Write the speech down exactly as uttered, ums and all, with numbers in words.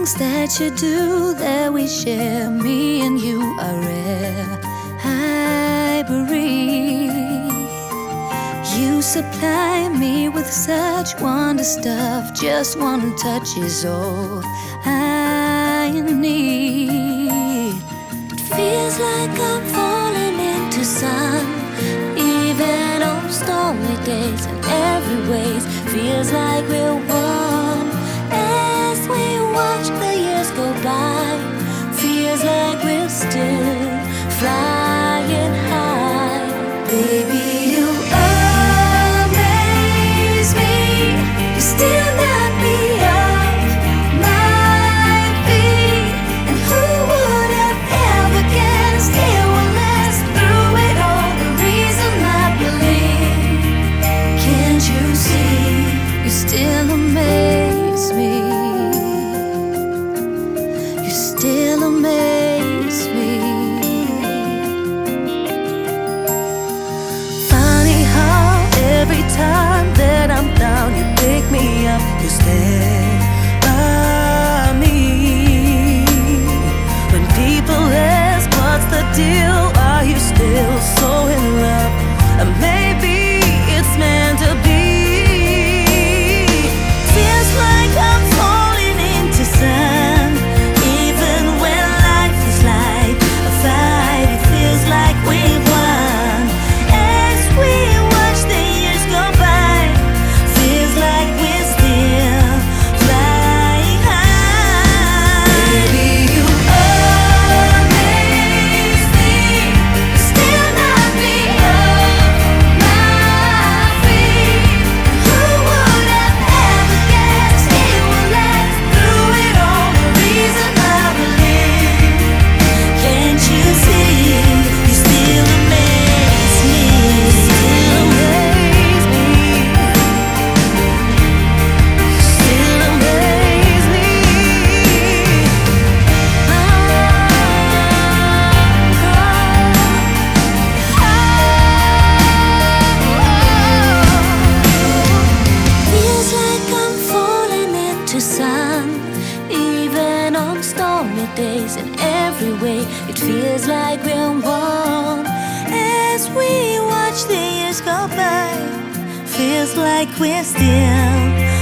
things that you do that we share, me and you are rare. I breathe. You supply me with such wonder stuff. Just one touch is all I need. It feels like I'm falling into sun, even on stormy days. In every ways, feels like we're one. As we watch the years go by, feels like we're still flying high. Baby, you amaze me. You still knock me off my feet. And who would have ever guessed it would last through it all? The reason I believe. Can't you see? You still amaze me. You still amaze me. Funny how every time that I'm down, you pick me up, you stand by me. When people ask what's the deal, are you still so in love? And maybe it's meant to be. Feels like I'm falling into sun, even when life is like a fight. It feels like we won. As we watch the years go by, feels like we're still flying high. Baby, you amaze me. You still knock me off my feet. Who would have ever guessed it would last through it all? The reason I believe. Can't you see? You still amaze me. Still amaze me. Still amaze me. Feels like I'm falling into sun, even on stormy days. In every way, it feels like we're one. As we watch the years go by, feels like we're still